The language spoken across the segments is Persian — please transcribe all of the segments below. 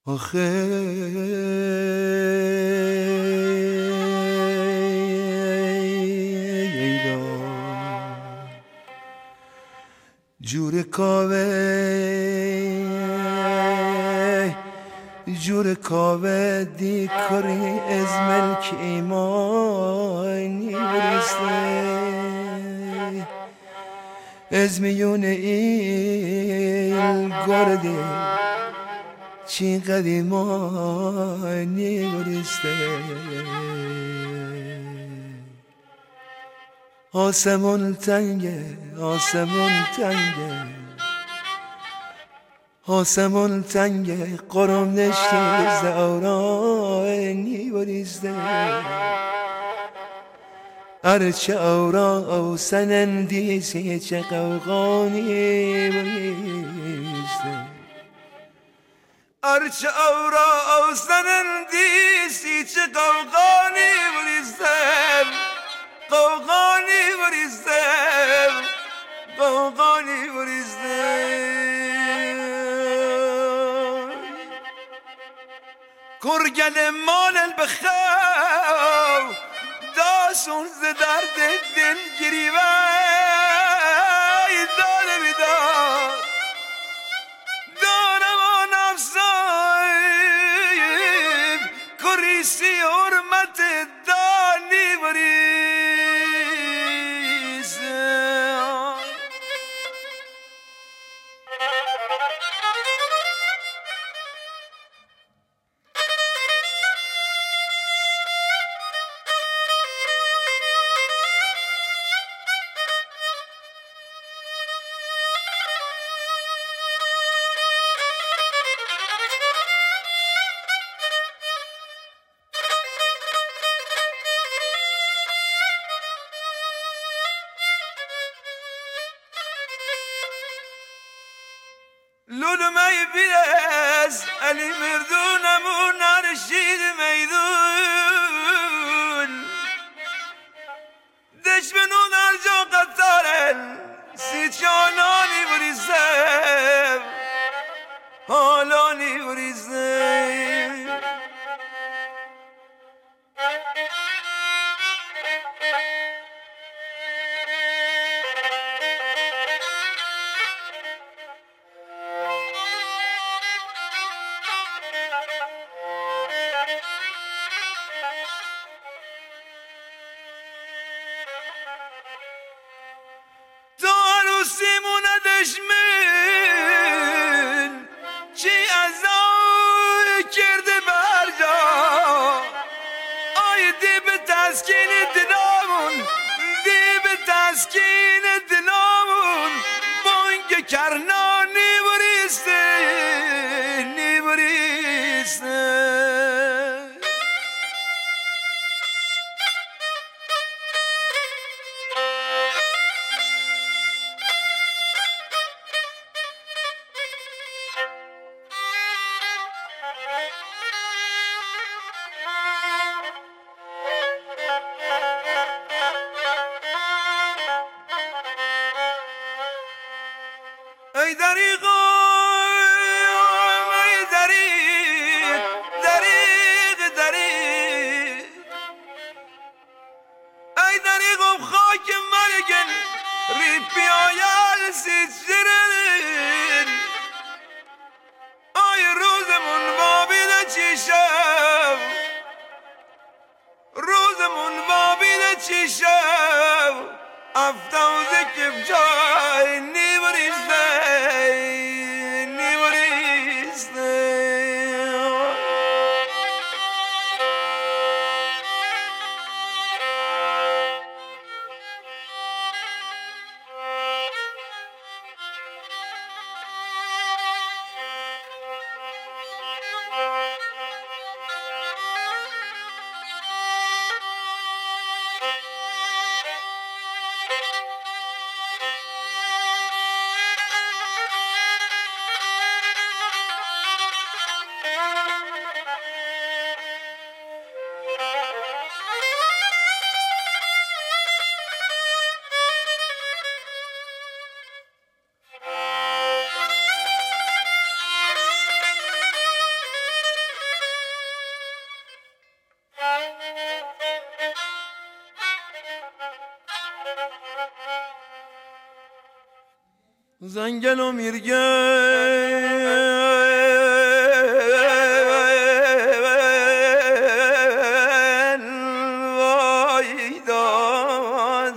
آخه جور کاوه دی کاری از ملک ایمانی بریسته از میون این گرده چی قدیمانی بریسته آسمون تنگه آسمون تنگه قرم نشتی زورانی بریسته ارچه اورا او سنندیسی چه قوقانی بریسته ارچه اورا او سنندیسی چه قوقانی بریسته قوقانی بریسته قوقانی بریسته کرگل مال بخو داسون ز درد دل گری وی داره بیدار دارم آن افزایب کریسی حرمت دانی بریزه لولمای بیرز علی مردونمون نرشید میدون دشمنون هر جا قطارن سی چانانی بریزم حالانی بریزم سیمون دشمن چی ازای کرده برجا آی دی به تسکین دلامون دی به تسکین دلامون بانگ کرنانی بریسته نی بریسته ای دریغ ای دریغ دریغ دریغ ای دریغم خاک مرگن ری پیایل سیچرن ای روزمون بابیده چی شب روزمون بابیده چی شب افتوزه کب جای نیبریزده زنگل و میرگل وای داد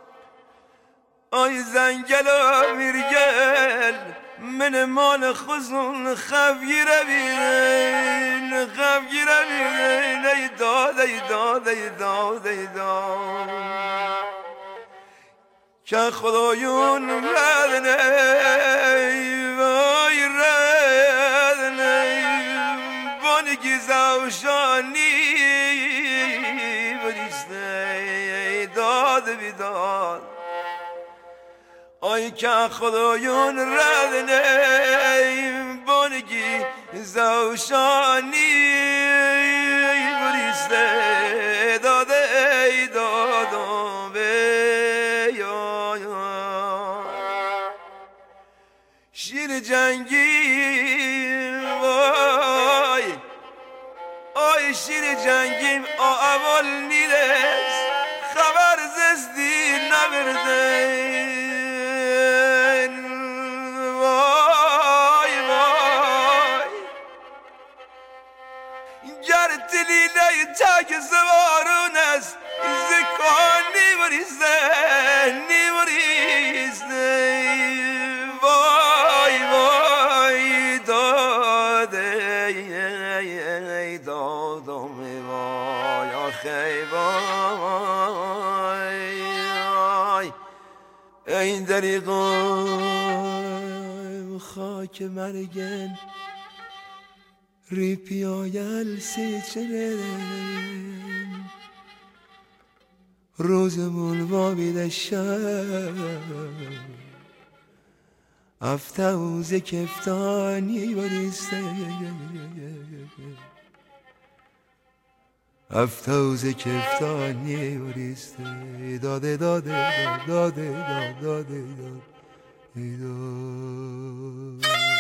آی زنگل و میرگل من مال خزون خفگیره بین ای داد ای داد ای داد ای داد که خدایون ردنه وای ردنه بانگی زوشانی بریسته داد بیداد آی که خدایون ردنه بانگی زوشانی بریسته داده دادم شیر جنگی وای آی شیر جنگیم اول نیست خبر زستی نبردن وای وای گر تلیله تاک زوارون است زکانی بریزه دادم وای آخی وای این دریقم خاک مرگن ریپیایل سیچنن روزمون وابیده شب افتوز کفتانی بریسته افتوز کفتانی بریسته داده داده داده داده داده داده